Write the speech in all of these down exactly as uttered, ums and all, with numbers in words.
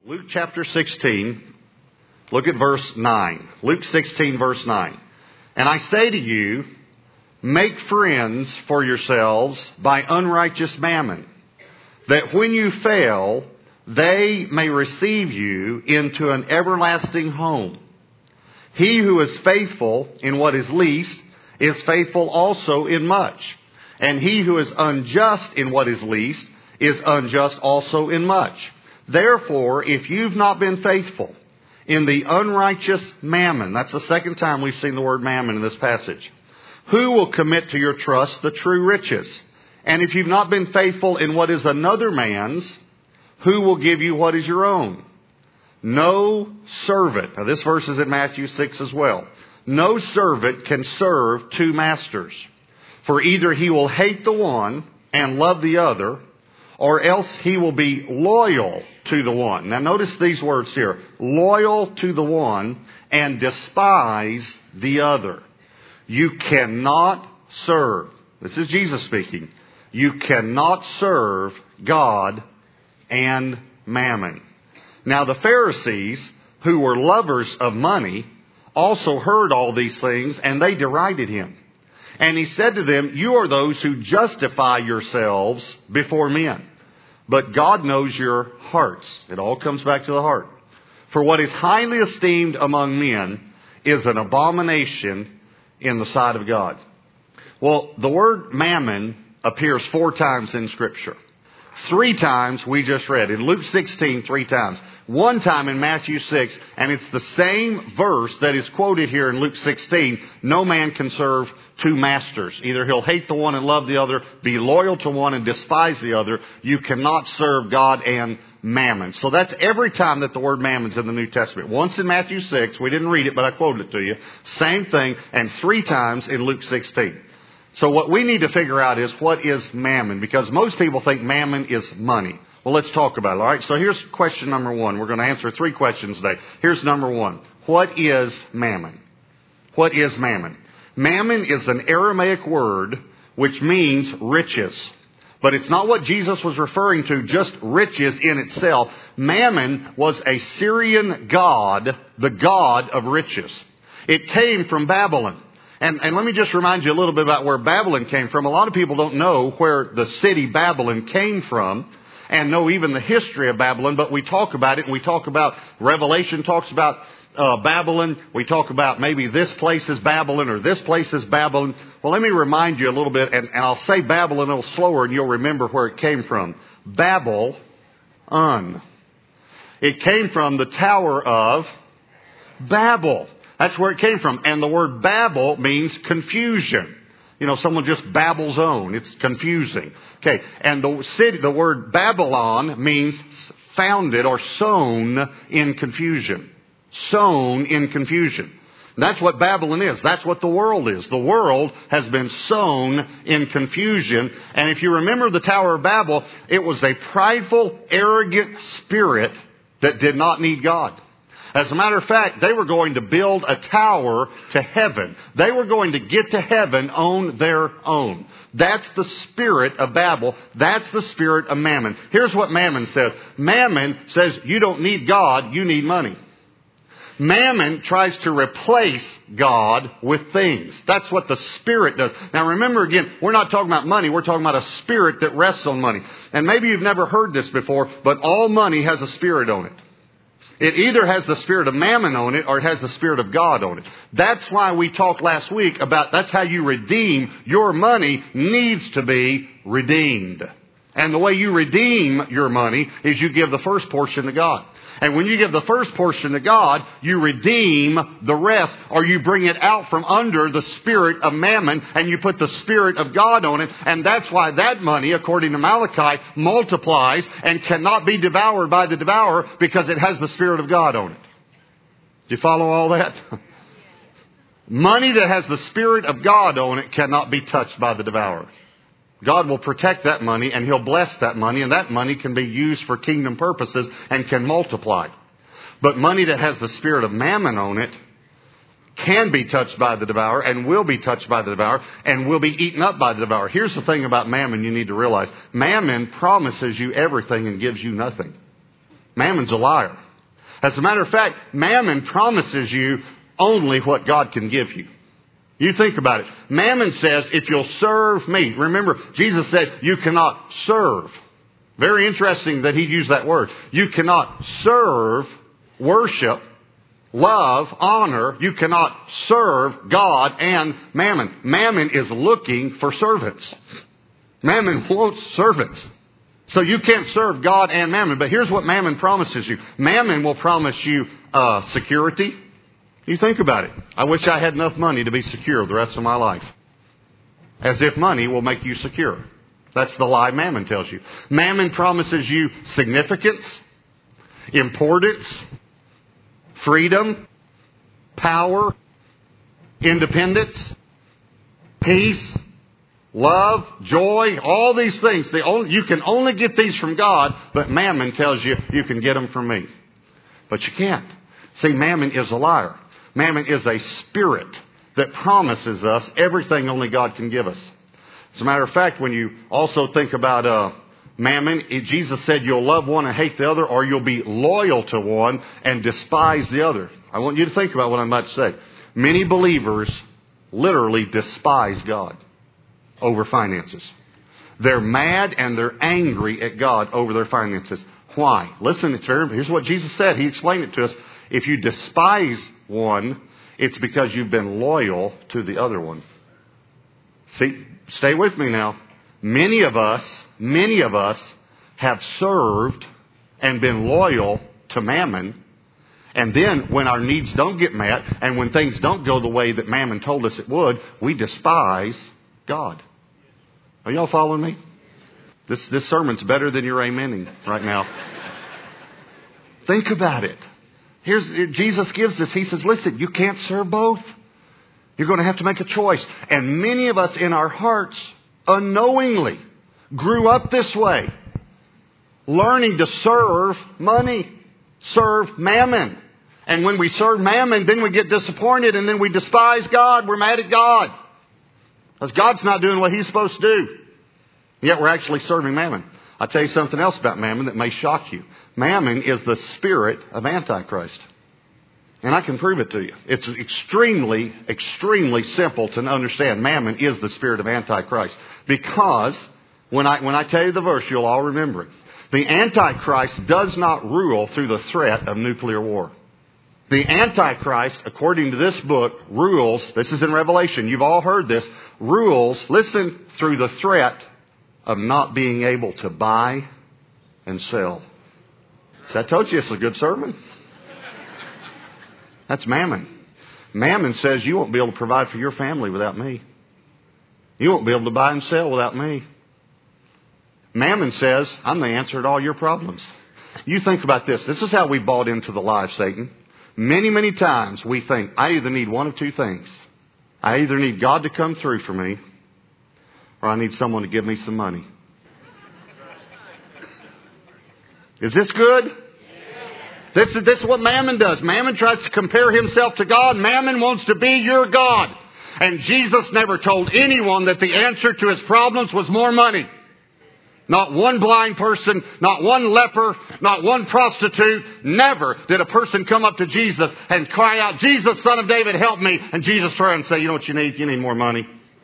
Luke chapter sixteen, look at verse nine. Luke sixteen, verse nine. And I say to you, make friends for yourselves by unrighteous mammon, that when you fail, they may receive you into an everlasting home. He who is faithful in what is least is faithful also in much. And he who is unjust in what is least is unjust also in much. Therefore, if you've not been faithful in the unrighteous mammon, that's the second time we've seen the word mammon in this passage, who will commit to your trust the true riches? And if you've not been faithful in what is another man's, who will give you what is your own? No servant. Now this verse is in Matthew six as well. No servant can serve two masters. For either he will hate the one and love the other, or else he will be loyal to the one. Now notice these words here. Loyal to the one and despise the other. You cannot serve. This is Jesus speaking. You cannot serve God and mammon. Now the Pharisees, who were lovers of money, also heard all these things, and they derided him. And he said to them, you are those who justify yourselves before men, but God knows your hearts. It all comes back to the heart. For what is highly esteemed among men is an abomination in the sight of God. Well, the word mammon appears four times in Scripture. Three times we just read. In Luke sixteen, three times. One time in Matthew six, and it's the same verse that is quoted here in Luke sixteen. No man can serve two masters. Either he'll hate the one and love the other, be loyal to one and despise the other. You cannot serve God and mammon. So that's every time that the word mammon's in the New Testament. Once in Matthew six, we didn't read it, but I quoted it to you. Same thing, and three times in Luke sixteen. So what we need to figure out is, what is mammon? Because most people think mammon is money. Well, let's talk about it. All right. So here's question number one. We're going to answer three questions today. Here's number one. What is mammon? What is mammon? Mammon is an Aramaic word which means riches. But it's not what Jesus was referring to, just riches in itself. Mammon was a Syrian god, the god of riches. It came from Babylon. And, and let me just remind you a little bit about where Babylon came from. A lot of people don't know where the city Babylon came from and know even the history of Babylon, but we talk about it, and we talk about, Revelation talks about uh, Babylon. We talk about maybe this place is Babylon or this place is Babylon. Well, let me remind you a little bit, and, and I'll say Babylon a little slower and you'll remember where it came from. Babel-un. It came from the Tower of Babel. That's where it came from. And the word Babel means confusion. You know, someone just babbles on. It's confusing. Okay. And the city, the word Babylon means founded or sown in confusion. Sown in confusion. That's what Babylon is. That's what the world is. The world has been sown in confusion. And if you remember the Tower of Babel, it was a prideful, arrogant spirit that did not need God. As a matter of fact, they were going to build a tower to heaven. They were going to get to heaven on their own. That's the spirit of Babel. That's the spirit of mammon. Here's what mammon says. Mammon says you don't need God, you need money. Mammon tries to replace God with things. That's what the spirit does. Now remember again, we're not talking about money. We're talking about a spirit that rests on money. And maybe you've never heard this before, but all money has a spirit on it. It either has the spirit of mammon on it or it has the spirit of God on it. That's why we talked last week about that's how you redeem. Your money needs to be redeemed. And the way you redeem your money is you give the first portion to God. And when you give the first portion to God, you redeem the rest, or you bring it out from under the spirit of mammon and you put the spirit of God on it. And that's why that money, according to Malachi, multiplies and cannot be devoured by the devourer, because it has the spirit of God on it. Do you follow all that? Money that has the spirit of God on it cannot be touched by the devourer. God will protect that money and He'll bless that money, and that money can be used for kingdom purposes and can multiply. But money that has the spirit of mammon on it can be touched by the devourer and will be touched by the devourer and will be eaten up by the devourer. Here's the thing about mammon you need to realize. Mammon promises you everything and gives you nothing. Mammon's a liar. As a matter of fact, Mammon promises you only what God can give you. You think about it. Mammon says, if you'll serve me. Remember, Jesus said, you cannot serve. Very interesting that he used that word. You cannot serve, worship, love, honor. You cannot serve God and Mammon. Mammon is looking for servants. Mammon wants servants. So you can't serve God and Mammon. But here's what Mammon promises you. Mammon will promise you uh, security. You think about it. I wish I had enough money to be secure the rest of my life. As if money will make you secure. That's the lie Mammon tells you. Mammon promises you significance, importance, freedom, power, independence, peace, love, joy, all these things. They only, you can only get these from God, but Mammon tells you you can get them from me. But you can't. See, Mammon is a liar. Mammon is a spirit that promises us everything only God can give us. As a matter of fact, when you also think about uh, Mammon, it, Jesus said you'll love one and hate the other, or you'll be loyal to one and despise the other. I want you to think about what I'm about to say. Many believers literally despise God over finances. They're mad and they're angry at God over their finances. Why? Listen, it's very, here's what Jesus said. He explained it to us. If you despise one, it's because you've been loyal to the other one. See, stay with me now. Many of us, many of us have served and been loyal to Mammon. And then when our needs don't get met and when things don't go the way that Mammon told us it would, we despise God. Are y'all following me? This, this sermon's better than your amening right now. Think about it. Here's, Jesus gives this. He says, listen, you can't serve both. You're going to have to make a choice. And many of us in our hearts unknowingly grew up this way. Learning to serve money. Serve Mammon. And when we serve Mammon, then we get disappointed and then we despise God. We're mad at God. Because God's not doing what He's supposed to do. Yet we're actually serving Mammon. I'll tell you something else about Mammon that may shock you. Mammon is the spirit of Antichrist. And I can prove it to you. It's extremely, extremely simple to understand. Mammon is the spirit of Antichrist. Because when I, when I tell you the verse, you'll all remember it. The Antichrist does not rule through the threat of nuclear war. The Antichrist, according to this book, rules, this is in Revelation, you've all heard this, rules, listen, through the threat of not being able to buy and sell. So I told you it's a good sermon. That's Mammon. Mammon says you won't be able to provide for your family without me. You won't be able to buy and sell without me. Mammon says, I'm the answer to all your problems. You think about this. This is how we bought into the lie of Satan. Many, many times we think, I either need one of two things. I either need God to come through for me, or I need someone to give me some money. Is this good? This is, this is what Mammon does. Mammon tries to compare himself to God. Mammon wants to be your God. And Jesus never told anyone that the answer to his problems was more money. Not one blind person, not one leper, not one prostitute. Never did a person come up to Jesus and cry out, Jesus, Son of David, help me. And Jesus try and say, you know what you need? You need more money.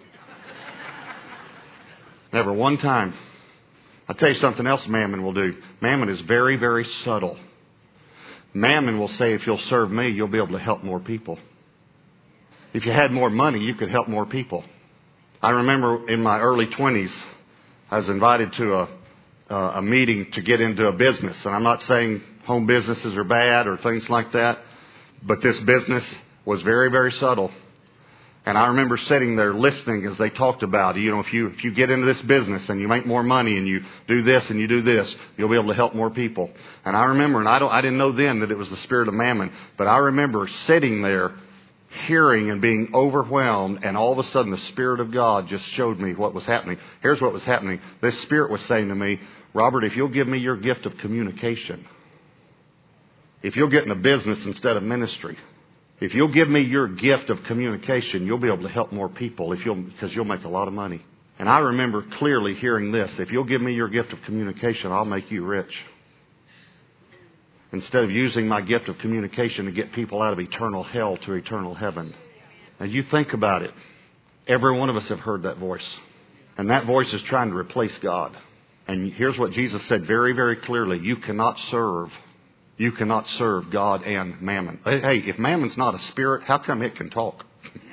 Never one time. I'll tell you something else Mammon will do. Mammon is very, very subtle. Mammon will say, if you'll serve me, you'll be able to help more people. If you had more money, you could help more people. I remember in my early twenties, I was invited to a, uh, a meeting to get into a business. And I'm not saying home businesses are bad or things like that. But this business was very, very subtle. And I remember sitting there listening as they talked about, you know, if you, if you get into this business and you make more money and you do this and you do this, you'll be able to help more people. And I remember, and I don't, I didn't know then that it was the spirit of Mammon, but I remember sitting there hearing and being overwhelmed, and all of a sudden the Spirit of God just showed me what was happening. Here's what was happening. This Spirit was saying to me, Robert, if you'll give me your gift of communication, if you'll get in a business instead of ministry, if you'll give me your gift of communication, you'll be able to help more people if you'll, because you'll make a lot of money. And I remember clearly hearing this, if you'll give me your gift of communication, I'll make you rich. instead of using my gift of communication to get people out of eternal hell to eternal heaven. And you think about it. Every one of us have heard that voice. And that voice is trying to replace God. And here's what Jesus said very, very clearly. You cannot serve. You cannot serve God and mammon. Hey, if mammon's not a spirit, how come it can talk?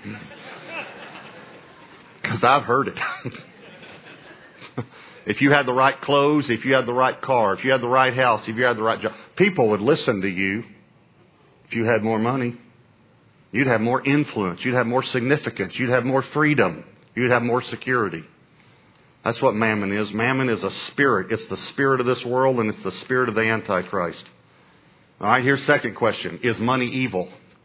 Because I've heard it. If you had the right clothes, if you had the right car, if you had the right house, if you had the right job, people would listen to you. If you had more money, you'd have more influence. You'd have more significance. You'd have more freedom. You'd have more security. That's what mammon is. Mammon is a spirit. It's the spirit of this world, and it's the spirit of the Antichrist. All right, here's the second question. Is money evil?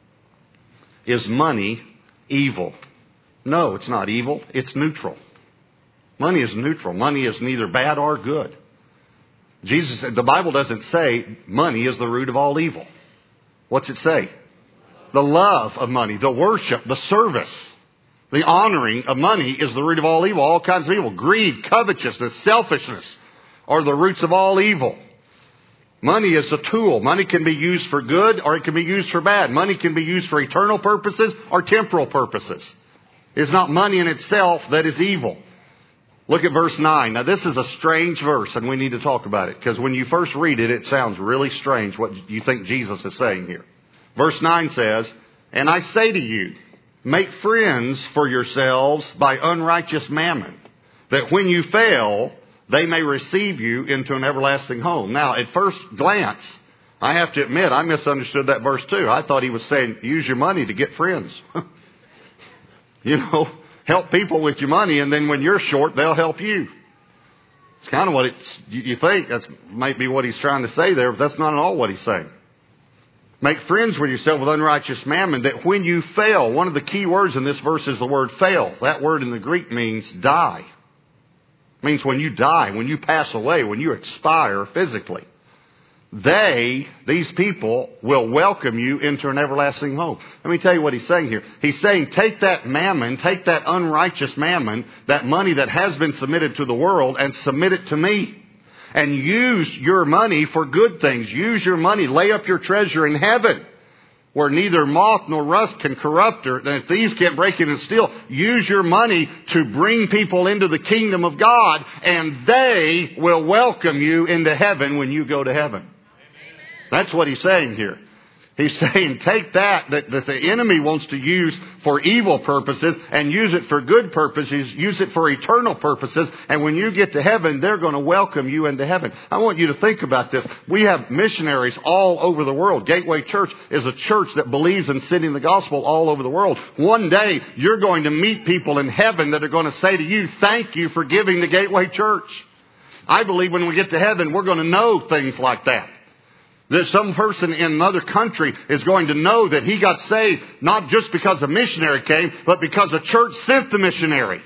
Is money evil? No, it's not evil. It's neutral. Money is neutral. Money is neither bad or good. Jesus said, the Bible doesn't say money is the root of all evil. What's it say? The love of money, the worship, the service, the honoring of money is the root of all evil. All kinds of evil. Greed, covetousness, selfishness are the roots of all evil. Money is a tool. Money can be used for good or it can be used for bad. Money can be used for eternal purposes or temporal purposes. It's not money in itself that is evil. Look at verse nine. Now this is a strange verse and we need to talk about it. Because when you first read it, it sounds really strange what you think Jesus is saying here. Verse nine says, and I say to you, make friends for yourselves by unrighteous mammon, that when you fail, they may receive you into an everlasting home. Now, at first glance, I have to admit, I misunderstood that verse too. I thought he was saying, use your money to get friends. You know, help people with your money, and then when you're short, they'll help you. It's kind of what it's, you think that's might be what he's trying to say there, but that's not at all what he's saying. Make friends with yourself with unrighteous mammon, that when you fail, one of the key words in this verse is the word fail. That word in the Greek means die. It means when you die, when you pass away, when you expire physically. They, these people, will welcome you into an everlasting home. Let me tell you what he's saying here. He's saying take that mammon, take that unrighteous mammon, that money that has been submitted to the world, and submit it to me. And use your money for good things. Use your money. Lay up your treasure in heaven, where neither moth nor rust can corrupt her, and thieves can't break in and steal. Use your money to bring people into the kingdom of God, and they will welcome you into heaven when you go to heaven. Amen. That's what he's saying here. He's saying take that, that that the enemy wants to use for evil purposes and use it for good purposes, use it for eternal purposes. And when you get to heaven, they're going to welcome you into heaven. I want you to think about this. We have missionaries all over the world. Gateway Church is a church that believes in sending the gospel all over the world. One day, you're going to meet people in heaven that are going to say to you, thank you for giving to Gateway Church. I believe when we get to heaven, we're going to know things like that. That some person in another country is going to know that he got saved not just because a missionary came, but because a church sent the missionary.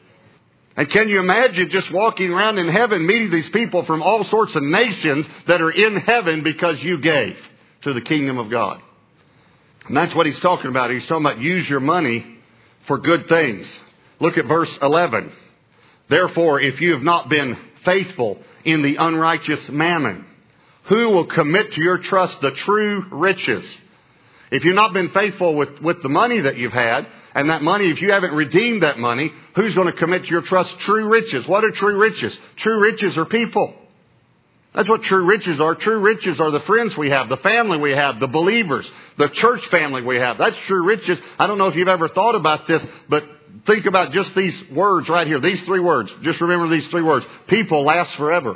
And can you imagine just walking around in heaven meeting these people from all sorts of nations that are in heaven because you gave to the kingdom of God? And that's what he's talking about. He's talking about use your money for good things. Look at verse eleven. Therefore, if you have not been faithful in the unrighteous mammon, who will commit to your trust the true riches? If you've not been faithful with, with the money that you've had, and that money, if you haven't redeemed that money, who's going to commit to your trust true riches? What are true riches? True riches are people. That's what true riches are. True riches are the friends we have, the family we have, the believers, the church family we have. That's true riches. I don't know if you've ever thought about this, but think about just these words right here. These three words. Just remember these three words. People last forever.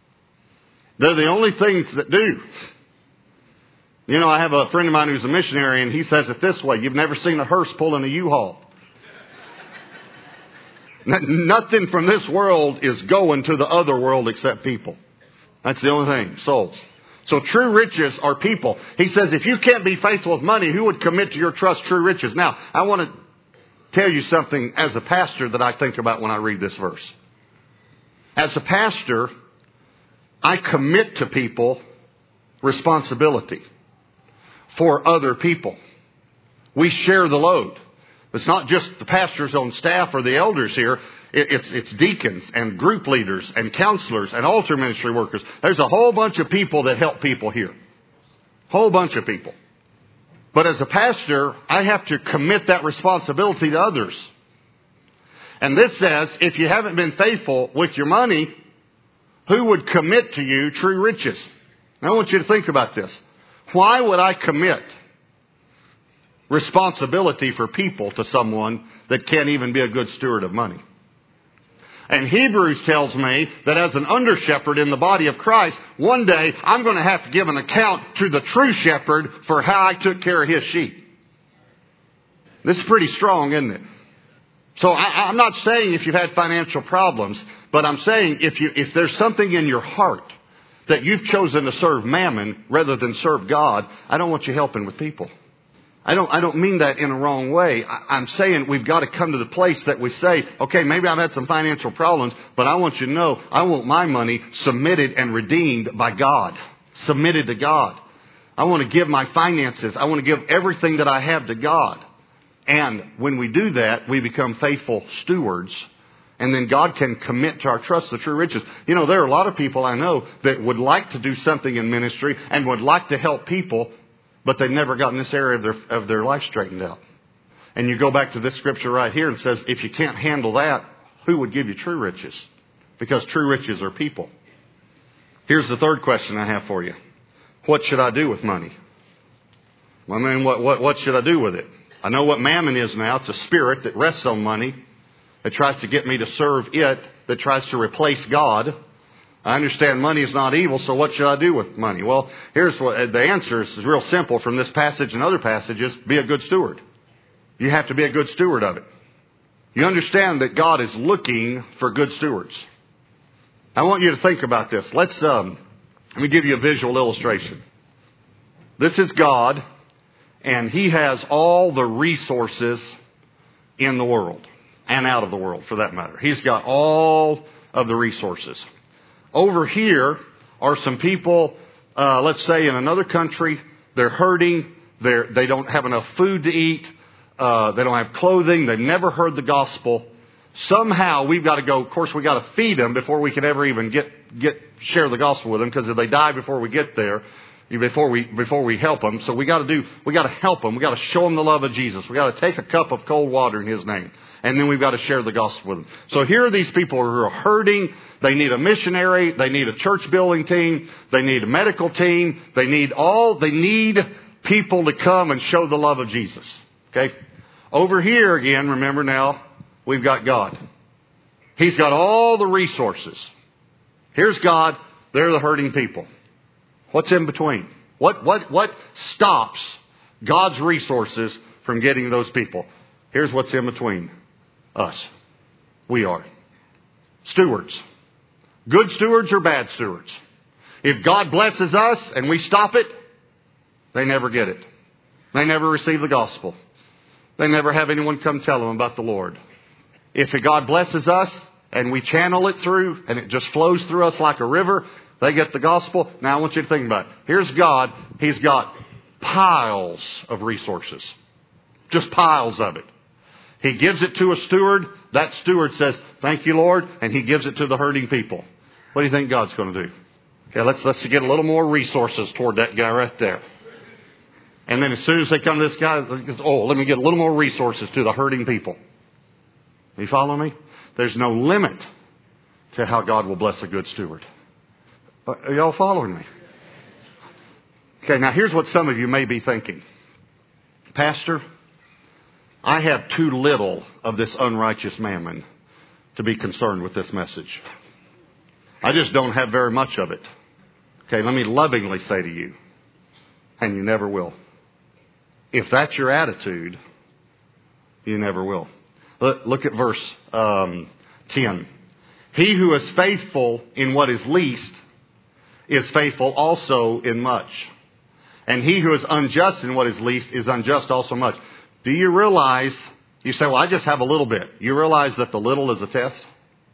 They're the only things that do. You know, I have a friend of mine who's a missionary, and he says it this way. You've never seen a hearse pulling a U-Haul. Nothing from this world is going to the other world except people. That's the only thing, souls. So true riches are people. He says if you can't be faithful with money, who would commit to your trust true riches? Now, I want to tell you something as a pastor that I think about when I read this verse. As a pastor, I commit to people responsibility for other people. We share the load. It's not just the pastor's own staff or the elders here. It's, it's deacons and group leaders and counselors and altar ministry workers. There's a whole bunch of people that help people here. Whole bunch of people. But as a pastor, I have to commit that responsibility to others. And this says, if you haven't been faithful with your money, who would commit to you true riches? Now, I want you to think about this. Why would I commit responsibility for people to someone that can't even be a good steward of money? And Hebrews tells me that as an under shepherd in the body of Christ, one day I'm going to have to give an account to the true shepherd for how I took care of his sheep. This is pretty strong, isn't it? So I, I'm not saying if you've had financial problems, but I'm saying if you if there's something in your heart that you've chosen to serve mammon rather than serve God, I don't want you helping with people. I don't, I don't mean that in a wrong way. I, I'm saying we've got to come to the place that we say, okay, maybe I've had some financial problems, but I want you to know I want my money submitted and redeemed by God. Submitted to God. I want to give my finances. I want to give everything that I have to God. And when we do that, we become faithful stewards. And then God can commit to our trust the true riches. You know, there are a lot of people I know that would like to do something in ministry and would like to help people, but they've never gotten this area of their, of their life straightened out. And you go back to this scripture right here and says, if you can't handle that, who would give you true riches? Because true riches are people. Here's the third question I have for you. What should I do with money? I mean, what, what, what should I do with it? I know what mammon is now. It's a spirit that rests on money, that tries to get me to serve it, that tries to replace God. I understand money is not evil, so what should I do with money? Well, here's what the answer is real simple from this passage and other passages. Be a good steward. You have to be a good steward of it. You understand that God is looking for good stewards. I want you to think about this. Let's um, let me give you a visual illustration. This is God, and He has all the resources in the world and out of the world, for that matter. He's got all of the resources. Over here are some people, uh, let's say in another country. They're hurting. They're, they don't have enough food to eat. Uh, they don't have clothing. They've never heard the gospel. Somehow we've got to go. Of course, we've got to feed them before we can ever even get get share the gospel with them. Because if they die before we get there, before we before we help them, so we got to do. We got to help them. We got to show them the love of Jesus. We got to take a cup of cold water in His name. And then we've got to share the gospel with them. So here are these people who are hurting. They need a missionary. They need a church building team. They need a medical team. They need all, they need people to come and show the love of Jesus. Okay? Over here again, remember now, we've got God. He's got all the resources. Here's God. They're the hurting people. What's in between? What, what, what stops God's resources from getting those people? Here's what's in between. Us. We are. Stewards. Good stewards or bad stewards. If God blesses us and we stop it, they never get it. They never receive the gospel. They never have anyone come tell them about the Lord. If God blesses us and we channel it through and it just flows through us like a river, they get the gospel. Now I want you to think about it. Here's God. He's got piles of resources. Just piles of it. He gives it to a steward. That steward says, thank you, Lord. And he gives it to the hurting people. What do you think God's going to do? Okay, let's, let's get a little more resources toward that guy right there. And then as soon as they come to this guy, oh, let me get a little more resources to the hurting people. You follow me? There's no limit to how God will bless a good steward. Are y'all following me? Okay, now here's what some of you may be thinking. Pastor, I have too little of this unrighteous mammon to be concerned with this message. I just don't have very much of it. Okay, let me lovingly say to you, and you never will. If that's your attitude, you never will. Look, look at verse um, ten. He who is faithful in what is least is faithful also in much. And he who is unjust in what is least is unjust also much. Do you realize, you say, well, I just have a little bit. You realize that the little is a test?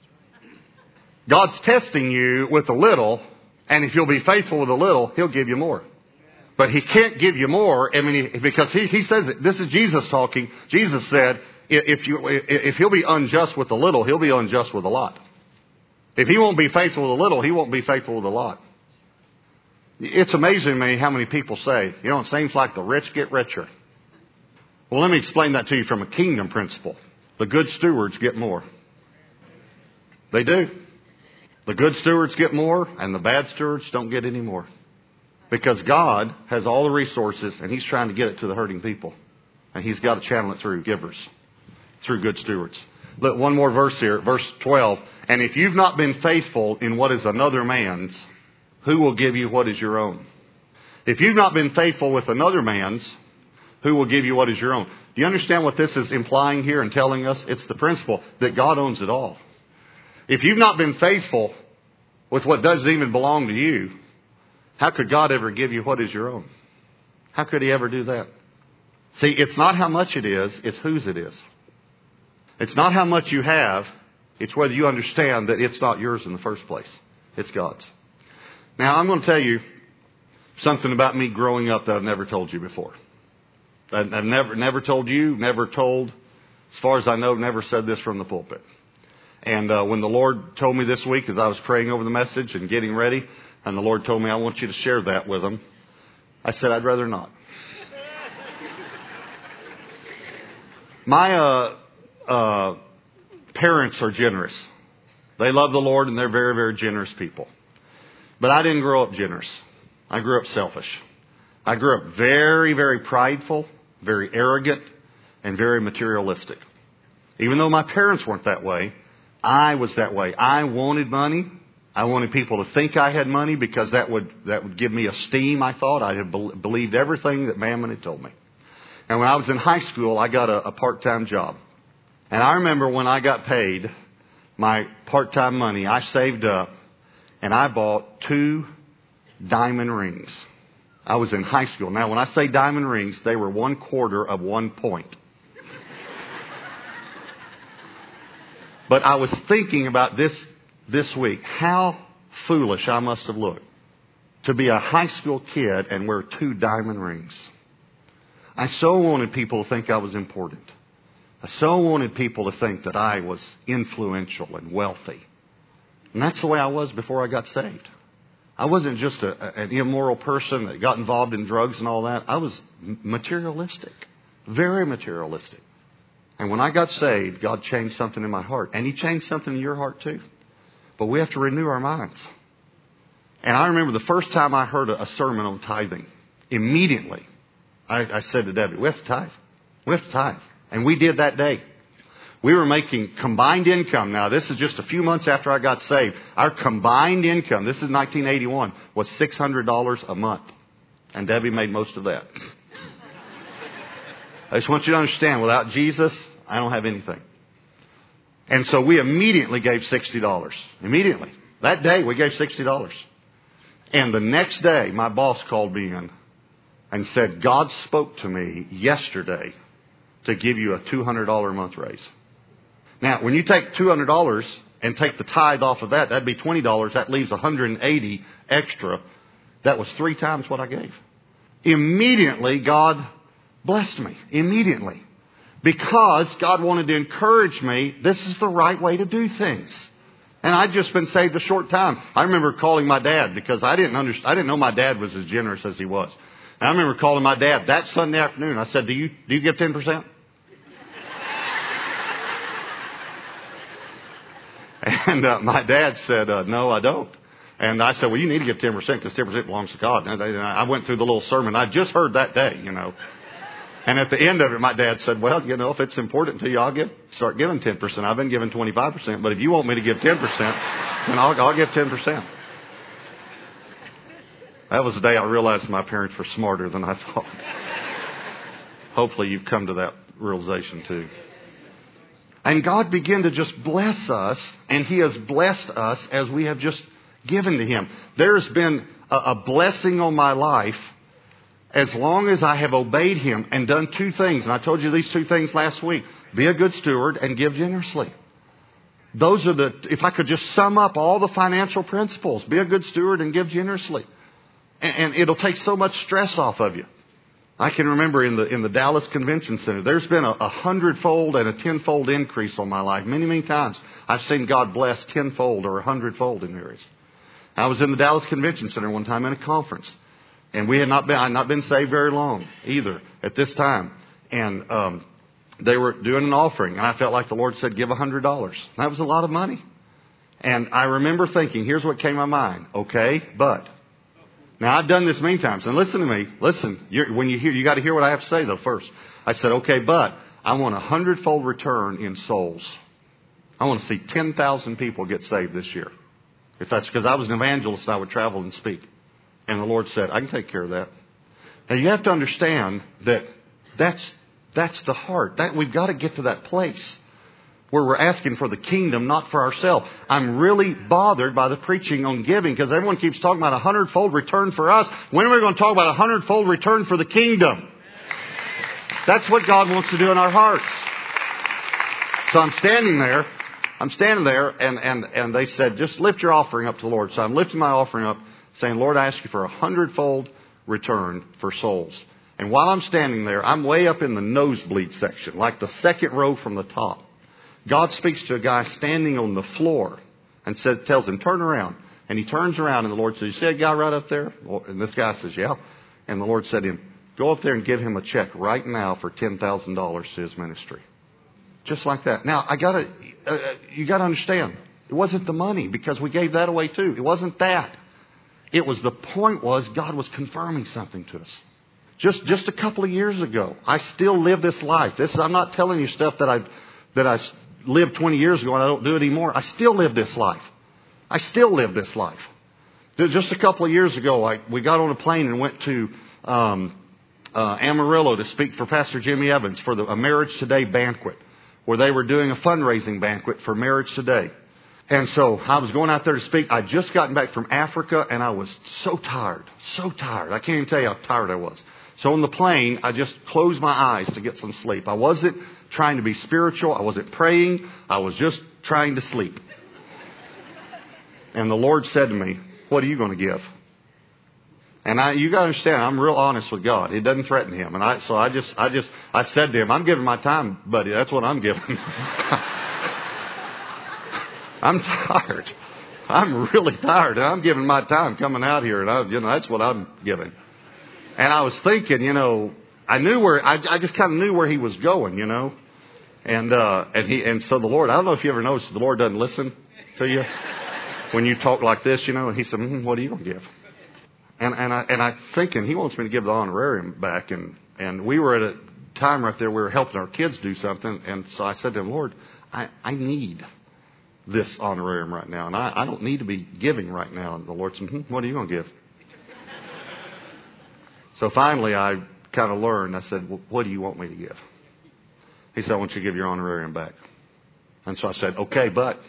God's testing you with the little, and if you'll be faithful with the little, He'll give you more. But He can't give you more, I mean, because He, he says it. This is Jesus talking. Jesus said, if, you, if He'll be unjust with the little, He'll be unjust with a lot. If He won't be faithful with a little, He won't be faithful with a lot. It's amazing to me how many people say, you know, it seems like the rich get richer. Well, let me explain that to you from a kingdom principle. The good stewards get more. They do. The good stewards get more, and the bad stewards don't get any more. Because God has all the resources, and He's trying to get it to the hurting people. And He's got to channel it through givers, through good stewards. Look, one more verse here, verse twelve. And if you've not been faithful in what is another man's, who will give you what is your own? If you've not been faithful with another man's, who will give you what is your own? Do you understand what this is implying here and telling us? It's the principle that God owns it all. If you've not been faithful with what doesn't even belong to you, how could God ever give you what is your own? How could He ever do that? See, it's not how much it is, it's whose it is. It's not how much you have, it's whether you understand that it's not yours in the first place. It's God's. Now, I'm going to tell you something about me growing up that I've never told you before. I've never, never told you, never told, as far as I know, never said this from the pulpit. And uh, when the Lord told me this week, as I was praying over the message and getting ready, and the Lord told me, I want you to share that with them, I said, I'd rather not. My uh, uh, parents are generous. They love the Lord, and they're very, very generous people. But I didn't grow up generous. I grew up selfish. I grew up very, very prideful, very arrogant, and very materialistic. Even though my parents weren't that way, I was that way. I wanted money. I wanted people to think I had money because that would that would give me esteem, I thought. I had be- believed everything that Mammon had told me. And when I was in high school, I got a, a part-time job. And I remember when I got paid my part-time money, I saved up and I bought two diamond rings. I was in high school. Now, when I say diamond rings, they were one quarter of one point. But I was thinking about this this week, how foolish I must have looked to be a high school kid and wear two diamond rings. I so wanted people to think I was important. I so wanted people to think that I was influential and wealthy. And that's the way I was before I got saved. I wasn't just a, an immoral person that got involved in drugs and all that. I was materialistic, very materialistic. And when I got saved, God changed something in my heart. And He changed something in your heart too. But we have to renew our minds. And I remember the first time I heard a, a sermon on tithing, immediately I, I said to Debbie, we have to tithe. We have to tithe. And we did that day. We were making combined income. Now, this is just a few months after I got saved. Our combined income, this is nineteen eighty-one, was six hundred dollars a month. And Debbie made most of that. I just want you to understand, without Jesus, I don't have anything. And so we immediately gave sixty dollars. Immediately. That day, we gave sixty dollars. And the next day, my boss called me in and said, God spoke to me yesterday to give you a two hundred dollars a month raise. Now, when you take two hundred dollars and take the tithe off of that, that'd be twenty dollars. That leaves one hundred eighty dollars extra. That was three times what I gave. Immediately, God blessed me. Immediately. Because God wanted to encourage me, this is the right way to do things. And I'd just been saved a short time. I remember calling my dad because I didn't understand. I didn't know my dad was as generous as he was. And I remember calling my dad that Sunday afternoon. I said, do you, do you give ten percent? And uh, my dad said, uh, no, I don't. And I said, well, you need to give ten percent because ten percent belongs to God. And I went through the little sermon I just heard that day, you know. And at the end of it, my dad said, well, you know, if it's important to you, I'll give, start giving ten percent. I've been giving twenty-five percent. But if you want me to give ten percent, then I'll, I'll give ten percent. That was the day I realized my parents were smarter than I thought. Hopefully you've come to that realization too. And God began to just bless us, and He has blessed us as we have just given to Him. There's been a, a blessing on my life as long as I have obeyed Him and done two things. And I told you these two things last week. Be a good steward and give generously. Those are the, if I could just sum up all the financial principles, be a good steward and give generously. And, and it'll take so much stress off of you. I can remember in the in the Dallas Convention Center, there's been a, a hundredfold and a tenfold increase on my life. Many, many times I've seen God bless tenfold or a hundredfold in areas. I was in the Dallas Convention Center one time in a conference. And we had not been, I had not been saved very long either at this time. And um, they were doing an offering. And I felt like the Lord said, give one hundred dollars. That was a lot of money. And I remember thinking, here's what came to my mind. Okay, but. Now, I've done this many times. And listen to me. Listen, you're, when you hear, you got to hear what I have to say, though, first. I said, okay, but I want a hundredfold return in souls. I want to see ten thousand people get saved this year. If that's because I was an evangelist, I would travel and speak. And the Lord said, I can take care of that. Now, you have to understand that that's, that's the heart. That we've got to get to that place where we're asking for the kingdom, not for ourselves. I'm really bothered by the preaching on giving because everyone keeps talking about a hundredfold return for us. When are we going to talk about a hundredfold return for the kingdom? That's what God wants to do in our hearts. So I'm standing there. I'm standing there and, and, and they said, just lift your offering up to the Lord. So I'm lifting my offering up, saying, Lord, I ask you for a hundredfold return for souls. And while I'm standing there, I'm way up in the nosebleed section, like the second row from the top. God speaks to a guy standing on the floor and says, tells him, turn around. And he turns around and the Lord says, you see that guy right up there? And this guy says, yeah. And the Lord said to him, go up there and give him a check right now for ten thousand dollars to his ministry. Just like that. Now, I gotta, uh, you got to understand, it wasn't the money because we gave that away too. It wasn't that. It was the point was God was confirming something to us. Just just a couple of years ago, I still live this life. This I'm not telling you stuff that I that I lived twenty years ago and I don't do it anymore. I still live this life. I still live this life. Just a couple of years ago, I, we got on a plane and went to um, uh, Amarillo to speak for Pastor Jimmy Evans for the a Marriage Today banquet, where they were doing a fundraising banquet for Marriage Today. And so I was going out there to speak. I'd just gotten back from Africa and I was so tired, so tired. I can't even tell you how tired I was. So on the plane, I just closed my eyes to get some sleep. I wasn't trying to be spiritual. I wasn't praying. I was just trying to sleep. And the Lord said to me, what are you going to give? And I, you got to understand, I'm real honest with God. It doesn't threaten Him. And I, so I just, I just, I said to Him, I'm giving my time, buddy. That's what I'm giving. I'm tired. I'm really tired. And I'm giving my time coming out here. And I, you know, that's what I'm giving. And I was thinking, you know, I knew where, I, I just kind of knew where He was going, you know. And, uh, and he, and so the Lord, I don't know if you ever noticed, the Lord doesn't listen to you when you talk like this, you know. And He said, mm, what are you going to give? And, and I, and I thinking He wants me to give the honorarium back. And, and we were at a time right there, we were helping our kids do something. And so I said to Him, Lord, I, I need this honorarium right now. And I, I don't need to be giving right now. And the Lord said, hmm, what are you going to give? So finally I kind of learned. I said, well, what do you want me to give? He said, I want you to give your honorarium back. And so I said, okay, but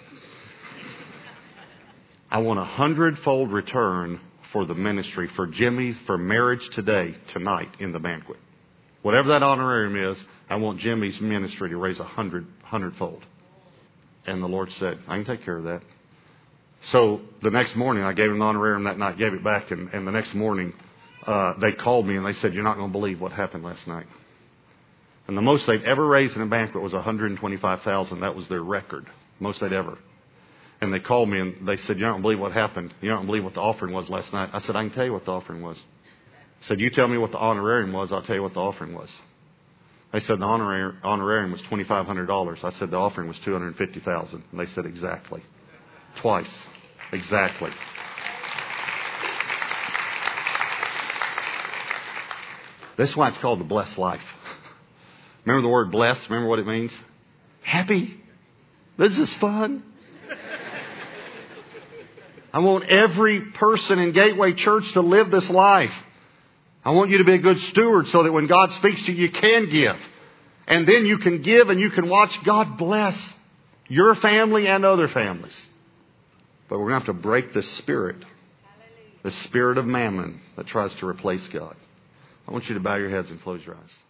I want a hundredfold return for the ministry, for Jimmy, for Marriage Today, tonight in the banquet. Whatever that honorarium is, I want Jimmy's ministry to raise a hundred, hundredfold. And the Lord said, I can take care of that. So the next morning, I gave him the honorarium that night, gave it back. And, and the next morning, uh, they called me and they said, you're not going to believe what happened last night. And the most they'd ever raised in a banquet was one hundred twenty-five thousand dollars. That was their record. Most they'd ever. And they called me and they said, you don't believe what happened. You don't believe what the offering was last night. I said, I can tell you what the offering was. I said, you tell me what the honorarium was. I'll tell you what the offering was. They said the honorarium, honorarium was twenty-five hundred dollars. I said the offering was two hundred fifty thousand dollars. And they said exactly. Twice. Exactly. That's why it's called the blessed life. Remember the word blessed? Remember what it means? Happy. This is fun. I want every person in Gateway Church to live this life. I want you to be a good steward so that when God speaks to you, you can give. And then you can give and you can watch God bless your family and other families. But we're going to have to break this spirit. The spirit of mammon that tries to replace God. I want you to bow your heads and close your eyes.